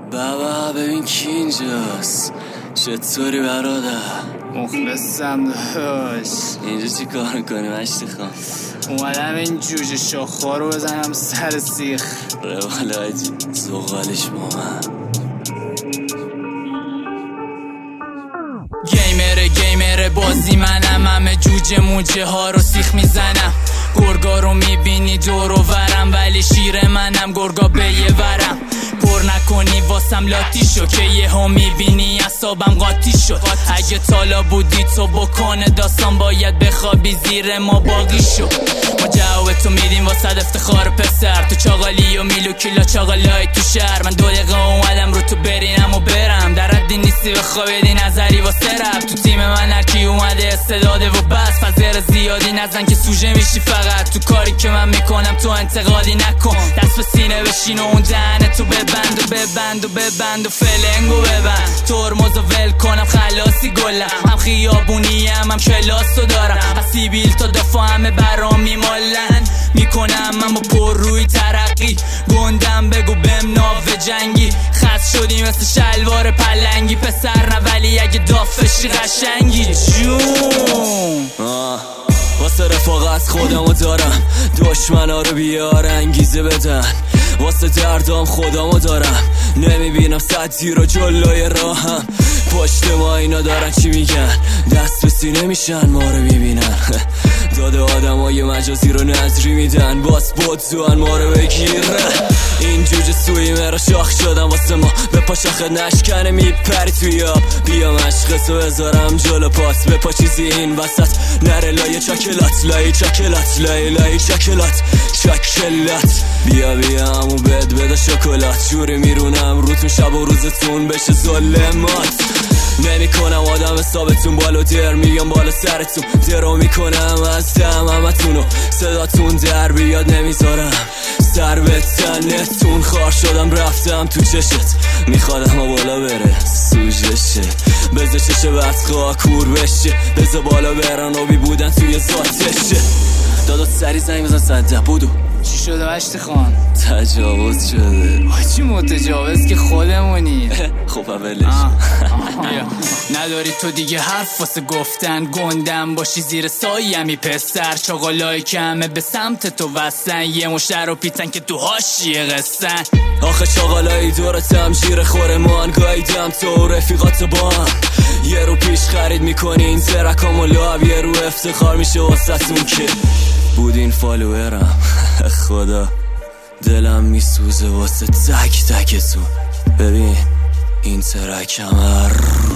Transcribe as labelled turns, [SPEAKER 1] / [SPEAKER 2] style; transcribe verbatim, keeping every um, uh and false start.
[SPEAKER 1] بابا ببین کی اینجاست. چطوری برادر؟
[SPEAKER 2] مخلصم داشت.
[SPEAKER 1] اینجا چی کار میکنی مشتی خان؟
[SPEAKER 2] اومدم این جوجه شاخوار رو بزنم سر سیخ.
[SPEAKER 1] روال آجی زغالش با من.
[SPEAKER 2] گیمره گیمره بازی منم، همه جوجه موجه ها رو سیخ میزنم. گرگا رو میبینی دور و ورم، ولی شیر منم گرگا به یه ورم. پر نکنی واسم لاتی شو که یه ها میبینی اصابم قاطی شد. اگه تالا بودی تو بکنه داستان باید بخوابی زیر ما باقی شو. ما جواب تو میدیم واسد افتخار پسر، تو چاقالی و میلو کلا چاقالای تو شهر. من دو دقیقه اومدم رو تو برینم و برم، در حدی نیستی بخوابیدی نظری واسه رب. تو تیم من هرکی اومده استعداده و بس، پذیر زیادی نزن که سوژه میشی فقط. تو کاری که من میکنم تو انتقادی نکن، دست به سینه بشین و اون دهنه تو ببند و ببند و ببند و فلنگو ببند. ترمزو ول کنم خلاصی گلم، هم خیابونی هم هم کلاسو دارم. از سیبیل تا دفاع همه برام میمالن، میکنم من با پر روی ترقی. گندم بگو بهم ناو جنگی، خست شدی مثل شلوار پلنگی. پسر نه ولی اگه دافشی قشنگی جون.
[SPEAKER 1] واسه رفاقت خودمو دارم، دشمنا رو بیار انگیزه بدن. واسه دردام خودمو دارم، نمیبینم صدی رو جلوی راهم. پشت ما اینا دارن چی میگن، دست به سینه میشن ما رو میبینن. داده آدم های مجازی رو نظری میدن، باس بود زوان ما رو بگیره. این جوجه سوی مرا شاخ شدم واسه ما، به پا شاخه نشکنه میپری توی آب. بیا مشقتو بذارم جلو پاس، به پا چیزی این وسط نره لای چاکلات. لای چاکلات لای لای چاکلات چاکلات. بیا بیا همو بد بده شکلات، جوری میرونم روتون شب و روزتون بشه ظلمات. نمی کنم آدم حسابتون بالو در، میگم بالا سرتون درو میکنم از دم همتونو. صداتون در بیاد نمیذارم سر به تنتون. خار شدم رفتم تو چشت، میخوادم ما بالا بره سوژشه. بزه چشه بدخواه کور بشه، بزه بالا برن و بی بودن توی ذاتشه. دادا سری زنگ بزن صده بودو.
[SPEAKER 2] چی شده مشتی خان؟
[SPEAKER 1] تجاوز شده.
[SPEAKER 2] چی متجاوز که خودمونی.
[SPEAKER 1] خب اولش
[SPEAKER 2] نداری تو دیگه حرف واسه گفتن، گندم باشی زیر سایمی پسر. چاقالای که همه به سمت تو وستن، یه مشتر رو پیتن که تو هاشیه قصن.
[SPEAKER 1] آخه چاقالایی دورتم جیر خوره مان، گاییدم تو رفیقات با هم. یه رو پیش خرید میکنی این ترکام و لاب، یه رو افتخار میشه واسهتون که بودین فالوورم. خدا دلم میسوزه واسه تک تکتون. ببین این ترک همه